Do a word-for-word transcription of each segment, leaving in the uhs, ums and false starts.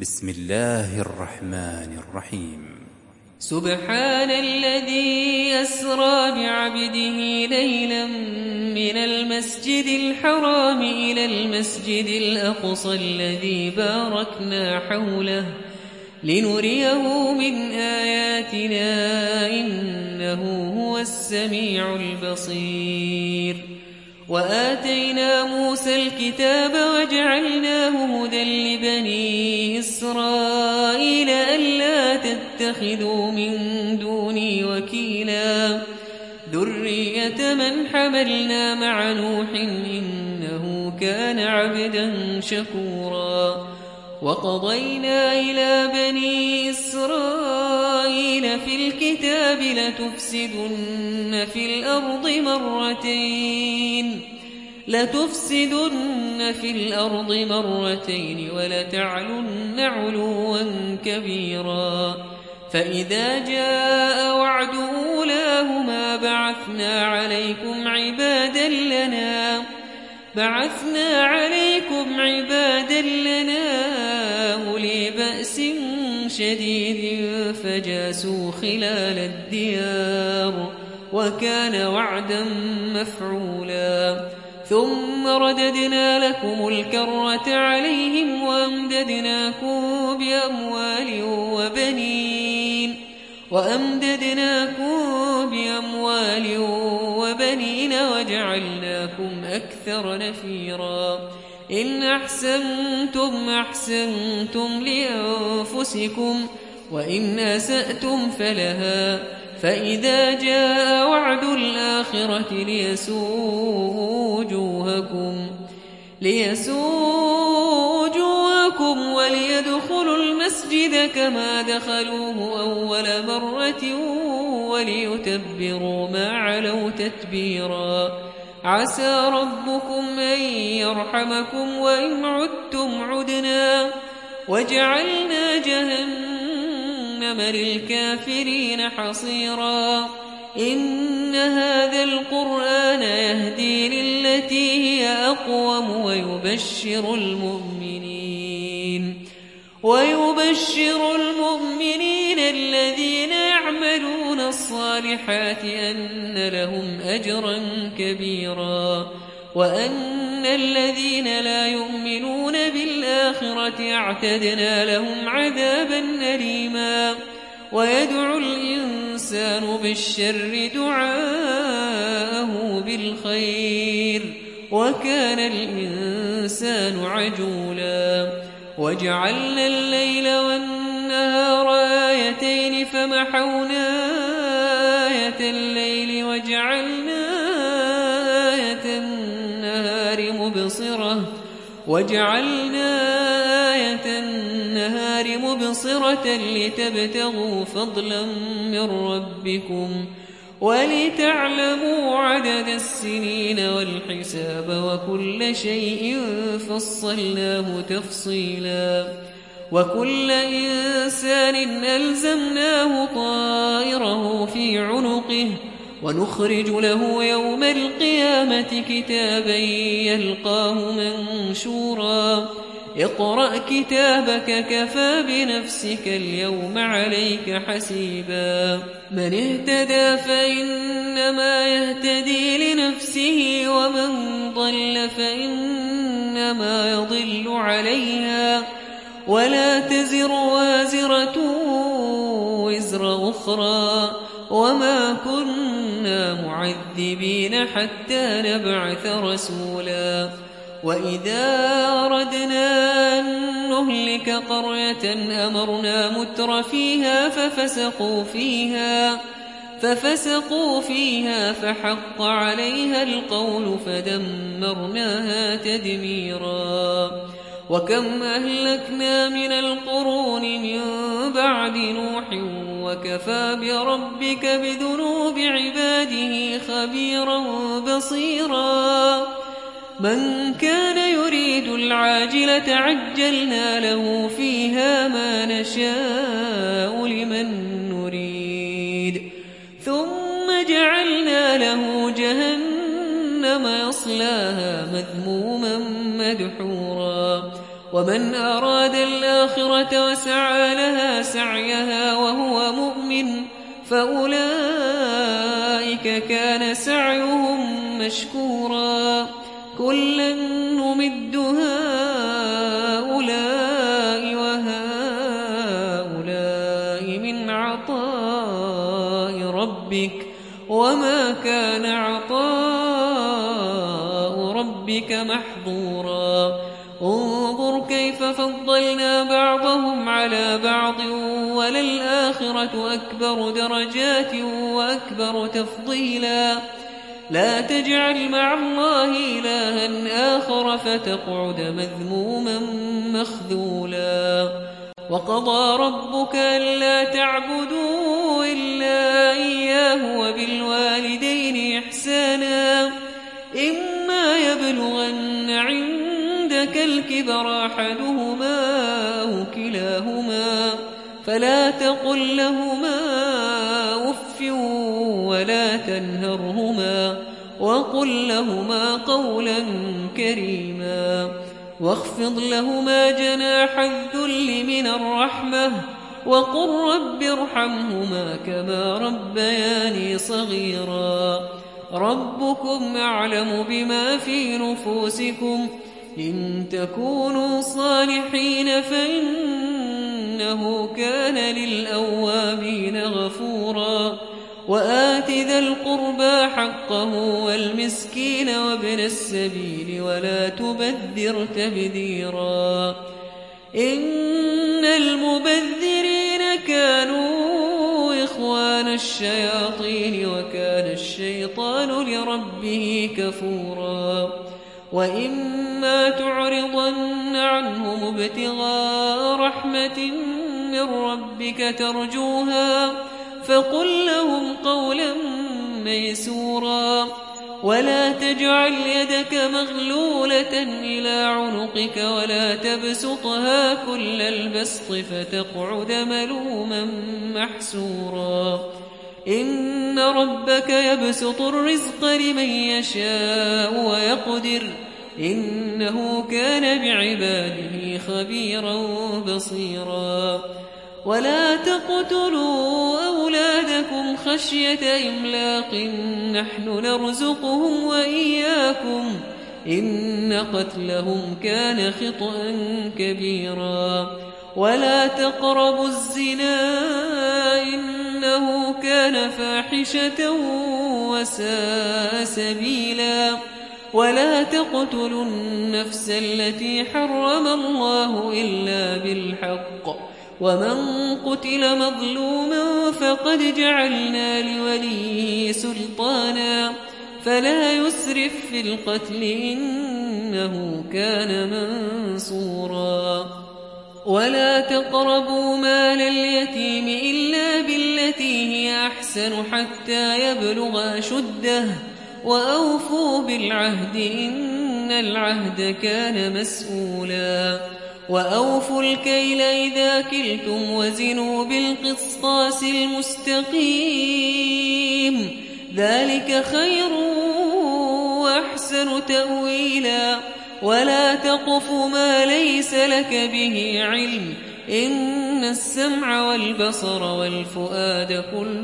بسم الله الرحمن الرحيم. سبحان الذي أسرى بعبده ليلا من المسجد الحرام إلى المسجد الأقصى الذي باركنا حوله لنريه من آياتنا إنه هو السميع البصير. وآتينا موسى الكتاب وجعلناه هدى لبني إسرائيل ألا تتخذوا من دوني وكيلا ذرية من حملنا مع نوح إنه كان عبدا شكورا. وقضينا إلى بني إسرائيل في الكتاب لتفسدن في الأرض مرتين لتفسدن في الأرض مرتين ولتعلن علوا كبيرا. فإذا جاء وعد أولاهما بعثنا عليكم عبادا لنا بعثنا عليكم عبادا لنا أولي بأس شديد فجاسوا خلال الديار وكان وعدا مفعولا. ثم رددنا لكم الكرة عليهم وأمددناكم بأموال وبنين وأمددناكم بأموال وبنين وجعلناكم أكثر نفيرا. إن أحسنتم أحسنتم لأنفسكم وإن أسأتم فلها. فإذا جاء وعد الآخرة ليسوءوا وجوهكم ليسوءوا وجوهكم وليدخلوا المسجد كما دخلوه أول مرة وليتبروا ما علوا تتبيرا. عسى ربكم أن يرحمكم وإن عدتم عدنا وجعلنا جهنم للكافرين حصيرا. إن هذا القرآن يهدي للتي هي أقوم ويبشر المؤمنين ويبشر المؤمنين الذين يعملون الصالحات أن لهم أجرا كبيرا وأن الذين لا يؤمنون بالآخرة اعتدنا لهم عذابا أليما. ويدعو الإنسان بالشر دعاءه بالخير وكان الإنسان عجولا. وجعلنا الليل والنهار آيتين فمحونا آية الليل وجعلنا آية النهار مبصرة وجعلنا آية النهار مبصرة لتبتغوا فضلا من ربكم ولتعلموا عدد السنين والحساب وكل شيء فصلناه تفصيلا. وكل إنسان ألزمناه طائره في عنقه ونخرج له يوم القيامة كتابا يلقاه منشورا. اقرأ كتابك كفى بنفسك اليوم عليك حسيبا. من اهتدى فإنما يهتدي لنفسه ومن ضل فإنما يضل عليها ولا تزر وازرة وزر أخرى وما كنا معذبين حتى نبعث رسولا. وإذا أردنا أن نهلك قرية أمرنا متر فيها ففسقوا فيها ففسقوا فيها فحق عليها القول فدمرناها تدميرا. وكم أهلكنا من القرون من بعد نوح وكفى بربك بذنوب عباده خبيرا بصيرا. من كان يريد العاجلة عجلنا له فيها ما نشاء لمن نريد ثم جعلنا له جهنم يصلاها مذموما مدحورا ومن أراد الآخرة وسعى لها سعيها وهو مؤمن فأولئك كان سعيهم مشكورا كلا نمد هؤلاء وهؤلاء من عطاء ربك وما كان عطاء ربك محظورا انظر كيف فضلنا بعضهم على بعض وللآخرة أكبر درجات وأكبر تفضيلا لا تجعل مع الله إلها آخر فتقعد مذموما مخذولا وقضى ربك ألا تعبدوا إلا إياه وبالوالدين إحسانا إما يبلغن عندك الكبر أحدهما أو كلاهما فلا تقل لهما أف ولا تنهرهما وقل لهما قولا كريما واخفض لهما جناح الذل من الرحمة وقل رب ارحمهما كما ربياني صغيرا ربكم أعلم بما في نفوسكم إن تكونوا صالحين فإنه كان للأوابين غفورا وآت ذا القربى حقه والمسكين وابن السبيل ولا تبذر تبذيرا إن المبذرين كانوا إخوان الشياطين وكان الشيطان لربه كفورا وإما تعرضن عنهم ابتغاء رحمة من ربك ترجوها فقل لهم قولا ميسورا ولا تجعل يدك مغلولة إلى عنقك ولا تبسطها كل البسط فتقعد ملوما محسورا إن ربك يبسط الرزق لمن يشاء ويقدر إنه كان بعباده خبيرا بصيرا ولا تقتلوا أولادكم خشية إملاق نحن نرزقهم وإياكم إن قتلهم كان خطأ كبيرا ولا تقربوا الزنا إنه كان فاحشة وساء سبيلا ولا تقتلوا النفس التي حرم الله إلا بالحق ومن قتل مظلوما فقد جعلنا لوليه سلطانا فلا يسرف في القتل إنه كان منصورا ولا تقربوا مال اليتيم إلا بالتي هي أحسن حتى يبلغ أشده وأوفوا بالعهد إن العهد كان مسؤولا وأوفوا الكيل إذا كلتم وزنوا بالقسطاس المستقيم ذلك خير وأحسن تأويلا ولا تقف ما ليس لك به علم إن السمع والبصر والفؤاد كل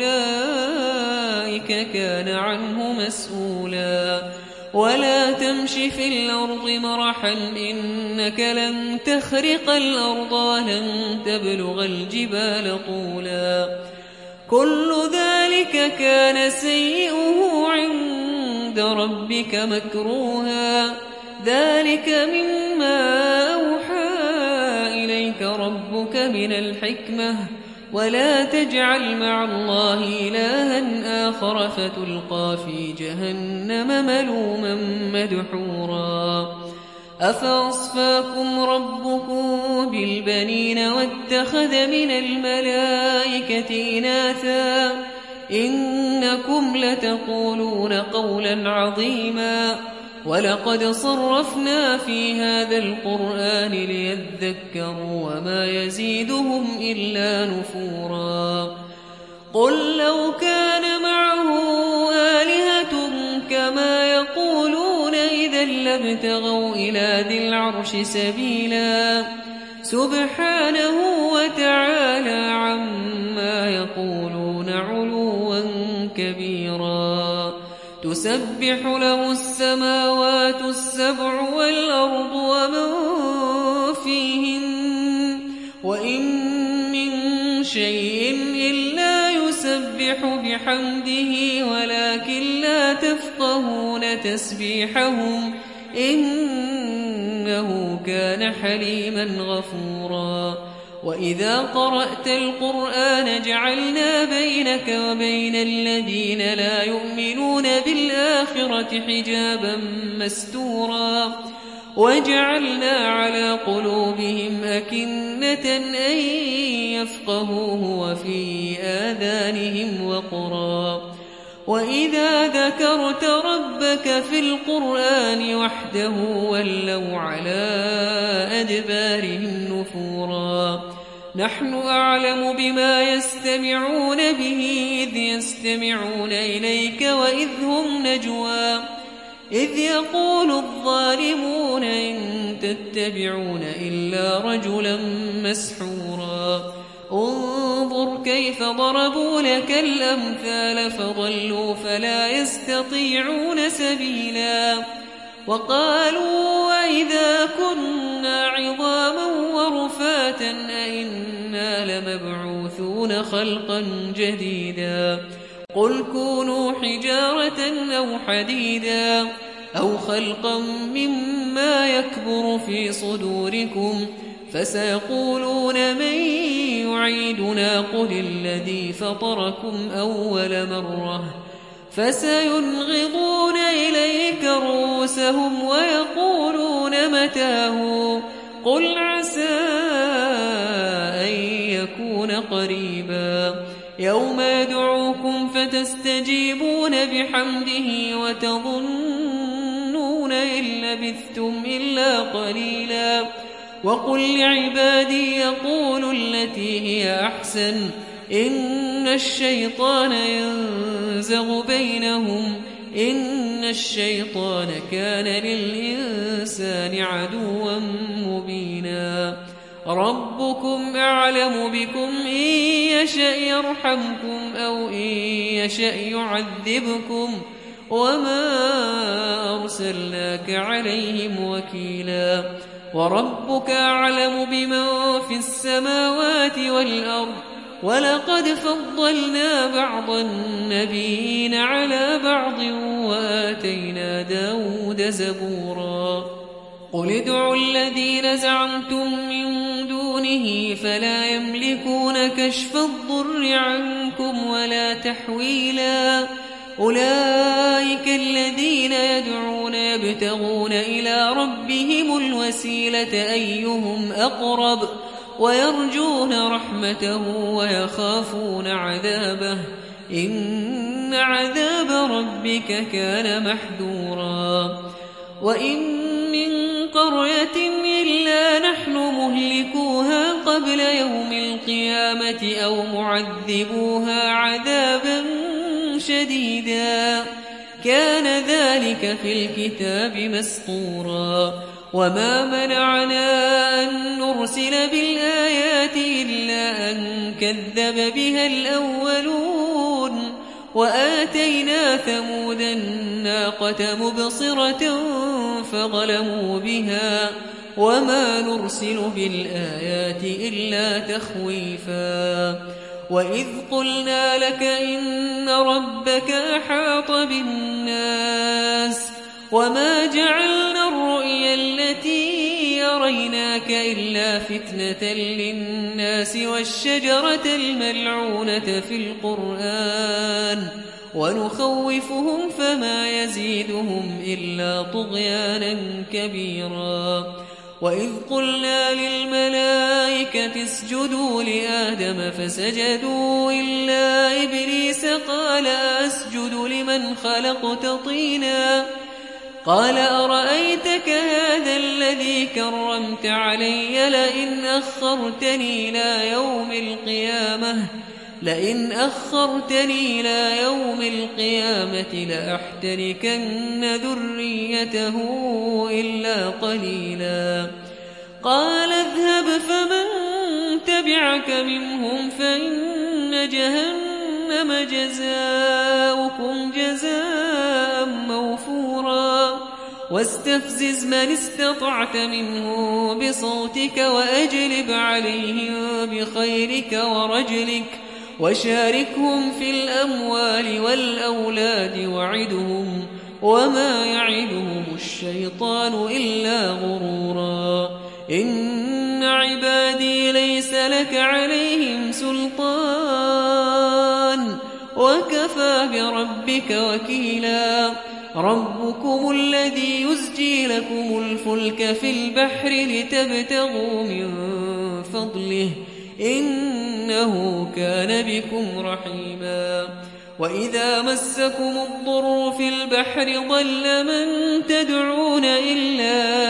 أولئك كان عنه مسؤولا ولا تمش في الأرض مرحا إنك لن تخرق الأرض ولن تبلغ الجبال طولا كل ذلك كان سيئه عند ربك مكروها ذلك مما أوحى إليك ربك من الحكمة ولا تجعل مع الله إلها آخر فتلقى في جهنم ملوما مدحورا أفأصفاكم ربكم بالبنين واتخذ من الملائكة إناثا إنكم لتقولون قولا عظيما ولقد صرفنا في هذا القرآن ليذكروا وما يزيدهم إلا نفورا قل لو كان معه آلهة كما يقولون إذا لابتغوا إلى ذي العرش سبيلا سبحانه وتعالى عما يقولون علوا كبيرا تسبح له السماوات السبع والأرض ومن فيهن وإن من شيء إلا يسبح بحمده ولكن لا تفقهون تسبيحهم إنه كان حليما غفورا وإذا قرأت القرآن جعلنا بينك وبين الذين لا يؤمنون بالآخرة حجابا مستورا وجعلنا على قلوبهم أكنة أن يفقهوه وفي آذانهم وقرا وإذا ذكرت ربك في القرآن وحده ولوا على أدبارهم نفورا نحن أعلم بما يستمعون به إذ يستمعون إليك وإذ هم نجوى إذ يقول الظالمون إن تتبعون إلا رجلا مسحورا انظر كيف ضربوا لك الأمثال فضلوا فلا يستطيعون سبيلا وقالوا وإذا كنا عظاما ورفاتا أئنا لمبعوثون خلقا جديدا قل كونوا حجارة أو حديدا أو خلقا مما يكبر في صدوركم فسيقولون من يعيدنا قل الذي فطركم أول مرة فسينغضون إليك رؤوسهم ويقولون متاه قل عسى أن يكون قريبا يوم يدعوكم فتستجيبون بحمده وتظنون إن لبثتم إلا قليلا وقل لعبادي يقولوا التي هي أحسن إن الشيطان ينزغ بينهم إن الشيطان كان للإنسان عدوا مبينا ربكم أعلم بكم إن يشأ يرحمكم أو إن يشأ يعذبكم وما أرسلناك عليهم وكيلا وربك أعلم بمن في السماوات والأرض ولقد فضلنا بعض النبيين على بعض وآتينا داود زبورا قل ادعوا الذين زعمتم من دونه فلا يملكون كشف الضر عنكم ولا تحويلا أولئك الذين يدعون يبتغون إلى ربهم الوسيلة أيهم أقرب ويرجون رحمته ويخافون عذابه إن عذاب ربك كان محذورا وإن من قرية إلا نحن مهلكوها قبل يوم القيامة أو معذبوها عذابا شديدا كان ذلك في الكتاب مسطورا وما منعنا أن نرسل بالآيات إلا أن كذب بها الأولون وآتينا ثمود الناقة مبصرة فظلموا بها وما نرسل بالآيات إلا تخويفا وإذ قلنا لك إن ربك أحاط بالناس وما جعلنا الرؤيا التي يريناك إلا فتنة للناس والشجرة الملعونة في القرآن ونخوفهم فما يزيدهم إلا طغيانا كبيرا وإذ قلنا للملائكة اسجدوا لآدم فسجدوا إلا إبليس قال أسجد لمن خلقت طينا قال أرأيتك هذا الذي كرمت علي لئن أخرتني إلى يوم القيامة لئن أخرتني إلى يوم القيامة لأحتركن ذريته إلا قليلا قال اذهب فمن تبعك منهم فإن جهنم جزاؤكم جزاء موفورا واستفزز من استطعت منه بصوتك وأجلب عليهم بخيرك ورجلك وشاركهم في الأموال والأولاد وعدهم وما يعدهم الشيطان إلا غرورا إن عبادي ليس لك عليهم سلطان وكفى بربك وكيلا ربكم الذي يزجي لكم الفلك في البحر لتبتغوا من فضله إنه كان بكم رحيما وإذا مسكم الضر في البحر ضل من تدعون إلا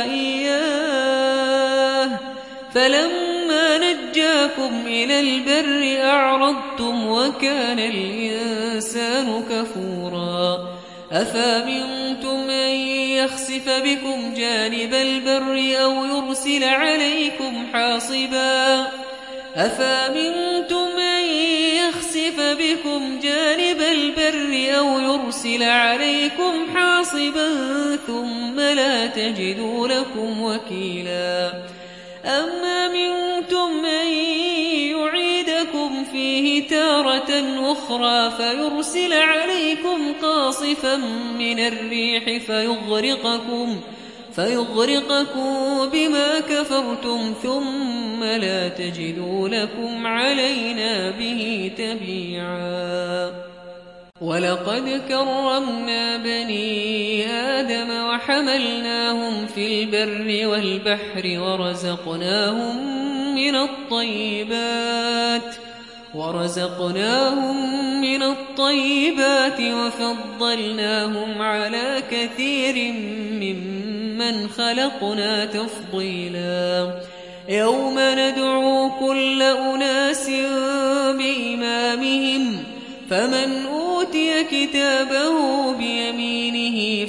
إياه فلما نجاكم إلى البر أعرضتم وكان الإنسان كفورا أفأمنتم أن يخسف بكم جانب البر أو يرسل عليكم حاصبا أفأمنتم أن يخسف بكم جانب البر أو يرسل عليكم حاصبا ثم لا تجدوا لكم وكيلا أم أمنتم أن يعيدكم فيه تارة أخرى فيرسل عليكم قاصفا من الريح فيغرقكم فيغرقكم بما كفرتم ثم لا تجدوا لكم علينا به تبيعا ولقد كرمنا بني آدم وحملناهم في البر والبحر ورزقناهم من الطيبات ورزقناهم من الطيبات وفضلناهم على كثير ممن خلقنا تفضيلا يوم ندعو كل أناس بإمامهم فمن أوتي كتابه بيمينه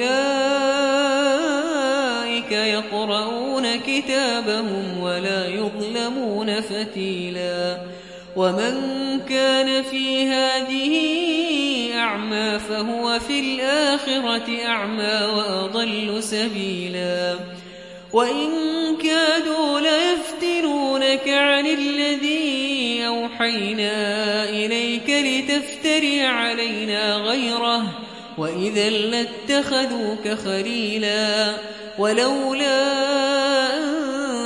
فأولئك يقرؤون كتابهم ولا يظلمون فتيلا ومن كان في هذه أعمى فهو في الآخرة أعمى وأضل سبيلا وإن كادوا ليفتنونك عن الذي أوحينا إليك لتفتري علينا غيره وإذا لاتخذوك خليلا ولولا أن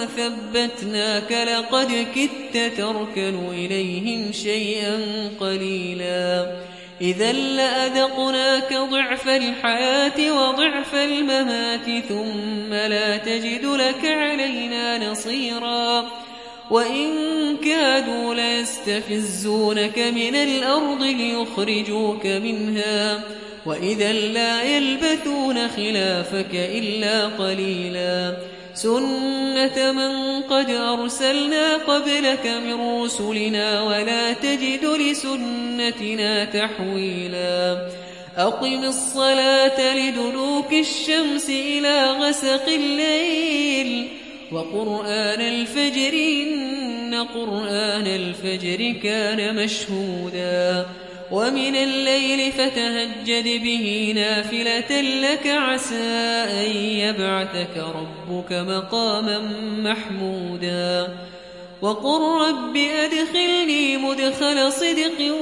ثبتناك لقد كدت تركن إليهم شيئا قليلا إذا لأذقناك ضعف الحياة وضعف الممات ثم لا تجد لك علينا نصيرا وإن كادوا ليستفزونك من الأرض ليخرجوك منها وإذا لا يلبثون خلافك إلا قليلا سنة من قد أرسلنا قبلك من رسلنا ولا تجد لسنتنا تحويلا أقم الصلاة لدلوك الشمس إلى غسق الليل وقرآن الفجر إن قرآن الفجر كان مشهودا ومن الليل فتهجد به نافلة لك عسى أن يبعثك ربك مقاما محمودا وقل رب أدخلني مدخل صدق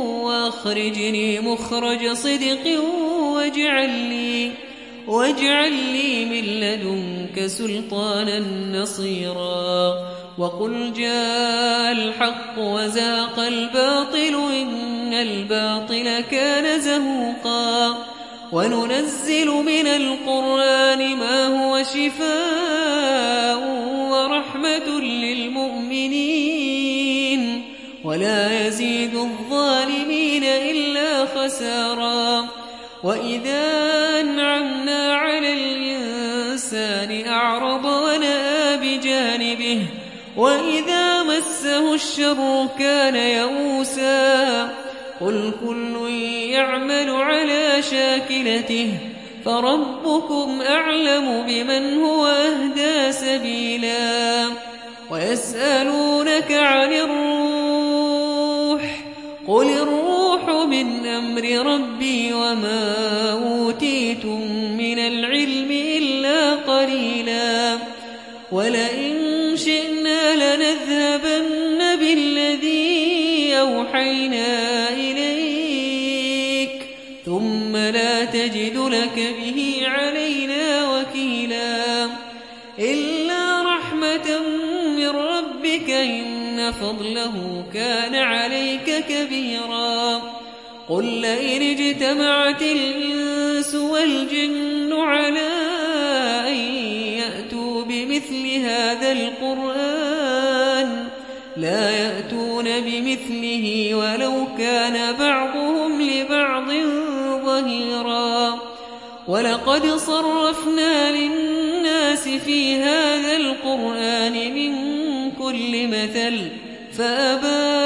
وأخرجني مخرج صدق واجعل لي, واجعل لي من لدنك سلطانا نصيرا وقل جاء الحق وزاق الباطل إن الباطل كان زهوقا وننزل من القرآن ما هو شفاء ورحمة للمؤمنين ولا يزيد الظالمين إلا خسارا وإذا أنعمنا على الإنسان أعرض ونأى بجانبه وإذا مسه الشر كان يئوسا قل كل يعمل على شاكلته فربكم أعلم بمن هو أهدى سبيلا ويسألونك عن الروح قل الروح من أمر ربي وما أوتيتم من العلم إلا قليلا ولئن شئنا لنذهبن بالذي أوحينا إليك ثم لا تجد لك به علينا وكيلا إلا رحمة من ربك إن فضله كان عليك كبيرا قل لئن اجتمعت الإنس والجن على أن يأتوا بمثل هذا القرآن لا يأتون بمثله ولو كان بعضهم لبعض ظهيرا ولقد صرفنا للناس في هذا القرآن من كل مثل فأبى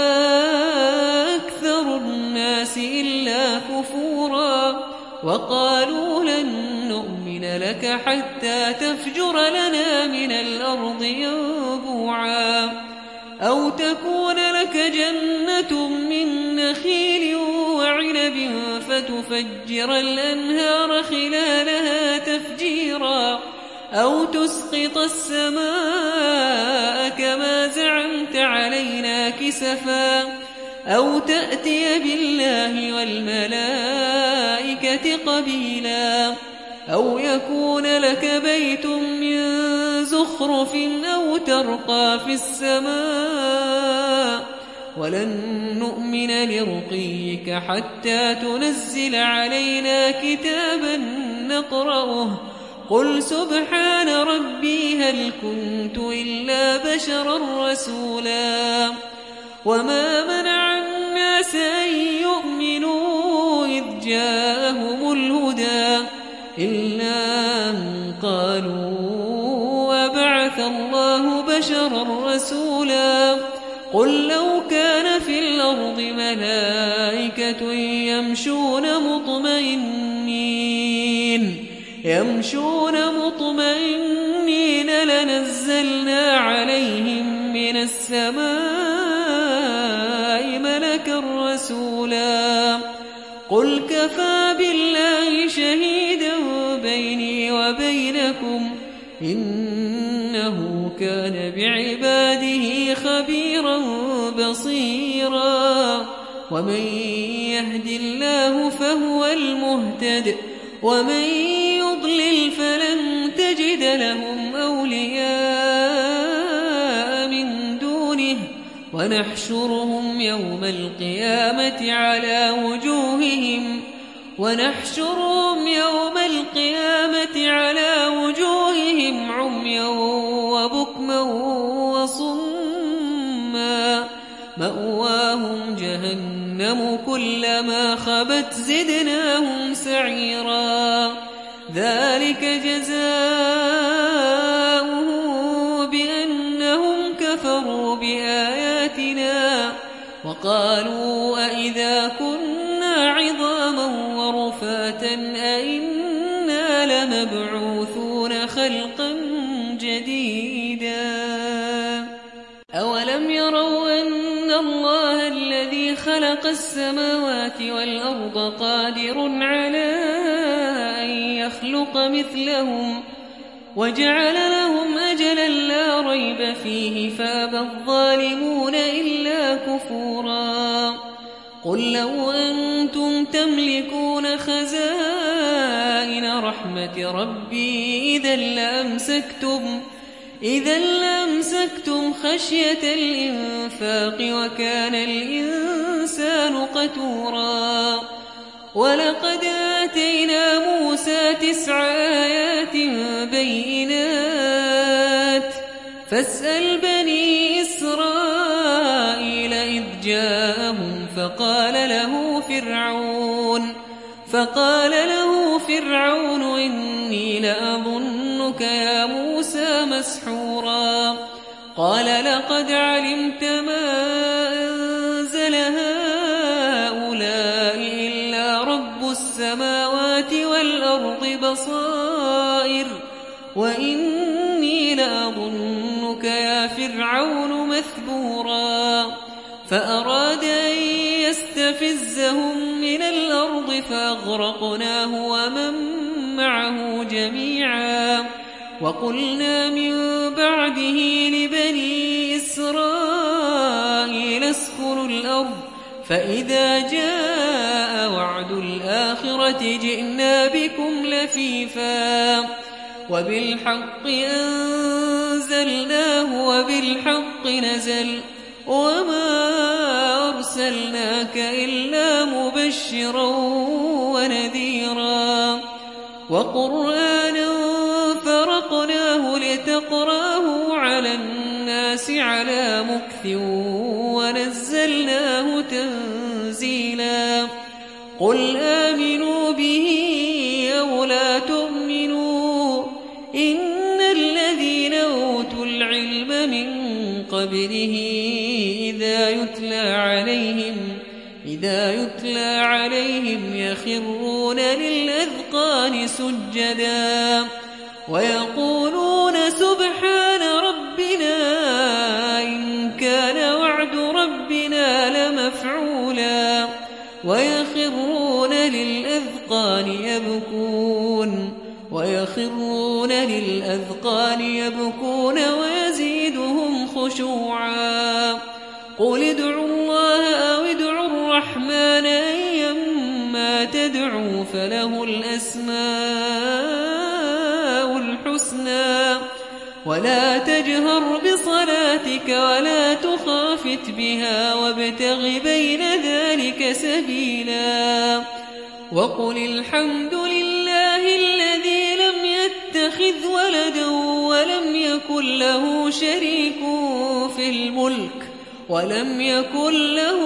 أكثر الناس إلا كفورا وقالوا لن نؤمن لك حتى تفجر لنا من الأرض ينبوعا أو تكون لك جنة من نخيل وعنب فتفجر الأنهار خلالها تفجيرا أو تسقط السماء كما زعمت علينا كسفا أو تأتي بالله والملائكة قبيلا أو يكون لك بيت من زخرف أو ترقى في السماء ولن نؤمن لرقيك حتى تنزل علينا كتابا نقرأه قل سبحان ربي هل كنت إلا بشرا رسولا وما منع الناس أن يؤمنوا إذ جاءهم الهدى إلا أن قالوا وبعث الله بشرا رسولا قل لو كان في الأرض ملائكة يمشون مطمئنين يمشون مطمئنين لنزلنا عليهم من السماء ملكا رسولا قل كفى بالله شهيدا بيني وبينكم إنه كان بعباده خبيرا بصيرا ومن يهد الله فهو المهتد ومن يضلل فلن تجد لهم أولياء من دونه ونحشرهم يوم القيامة على وجوههم ونحشرهم يوم القيامة على وجوههم عميا وبكما وصما مأواهم جهنم كلما خبت زدناهم سعيرا ذلك جزاؤه بأنهم كفروا بآياتنا وقالوا أئذا كنا عظاما ورفاتا أئنا لمبعوثون خلقا جديدا أولم يروا أن الله الذي خلق السماوات والأرض قادر على أن يخلق مثلهم وجعل لهم أجلا لا ريب فيه فأبى الظالمون إلا كفورا قل لو أنتم تملكون خزائن رحمة ربي إذا لأمسكتم إذا لأمسكتم خشية الإنفاق وكان الإنسان قتورا ولقد آتينا موسى تسع آيات بينات فاسأل بني إسرائيل إذ جاءهم فقال له فرعون فقال له فرعون إني لأظنك يا موسى مسحورا قال لقد علمت ما أنزل هؤلاء إلا رب السماوات والأرض بصائر وإني لأظنك يا فرعون مثبورا فأراد أن يستفزهم من الأرض فأغرقناه ومن معه جميعا وقلنا من بعده لبني إسرائيل اسكنوا الأرض فإذا جاء وعد الآخرة جئنا بكم لفيفا وبالحق أنزلناه وبالحق نزل وما أرسلناك إلا مبشرا ونذيرا وقرآنا فرقناه لتقراه على الناس على مكث ونزلناه تنزيلا قل آمنوا به أو لا تؤمنوا إن الذين أوتوا العلم من قبله إذا يتلى عليهم إذا يتلى عليهم يخرون للأذقان سجدا ويقولون سبحان ربنا إن كان وعد ربنا لمفعولا ويخرون للأذقان يبكون ويخرون للأذقان يبكون ويزيدهم خشوعا قل ادعوا الله أو ادعوا الرحمن أيما تدعوا فله الأسماء الحسنى ولا تجهر بصلاتك ولا تخافت بها وابتغ بين ذلك سبيلا وقل الحمد لله الذي لم يتخذ ولدا ولم يكن له شريك في الملك ولم يكن له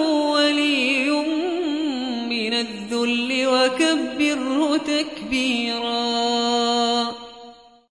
ولي من الذل وكبره تكبيرا